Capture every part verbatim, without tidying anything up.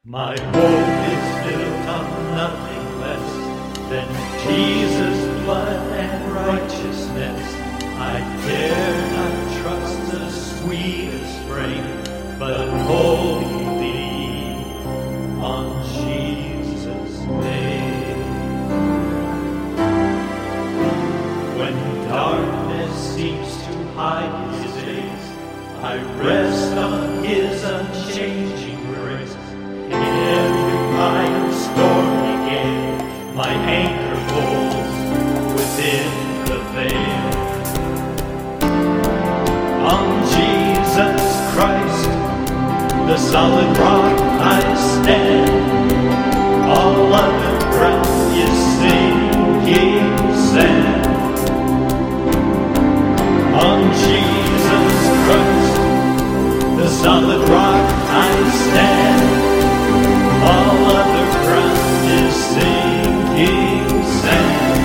My hope is built on nothing less than Jesus' blood and righteousness. I dare not trust the sweetest frame, but wholly on Jesus' name. When darkness seems to hide his face, I rest on his unchanging grace. In every kind of stormy gale, my anchor holds within the veil. On Jesus Christ, the solid rock, I stand. All other ground is sinking sand. On Jesus Christ, the solid rock, I stand. All other ground is sinking sand.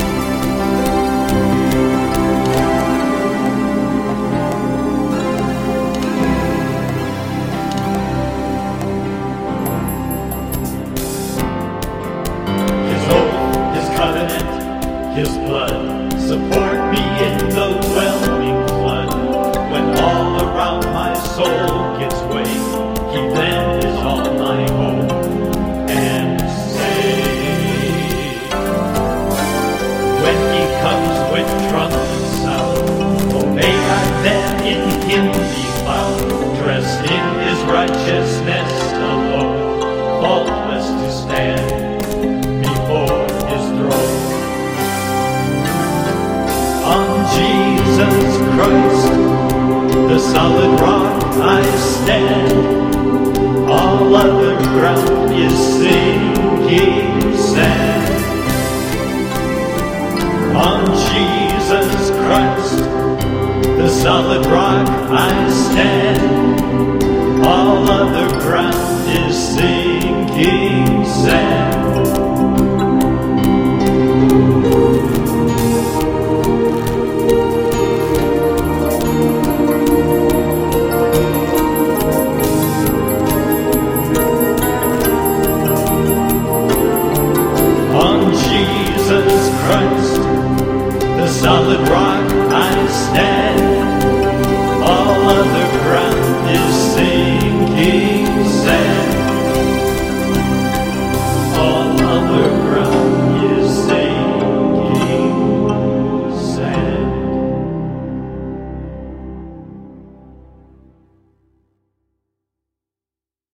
His oath, his covenant, his blood support me in the whelming flood. When all around my soul gives way, he then is all my hope and save. When he comes with trumpet sound, oh may I then in him be found, dressed in his righteousness alone, faultless to stand before his throne. On Jesus Christ, the solid rock, I stand. All other ground is sinking sand. On Jesus Christ, the solid rock, I stand. All other ground is sinking sand.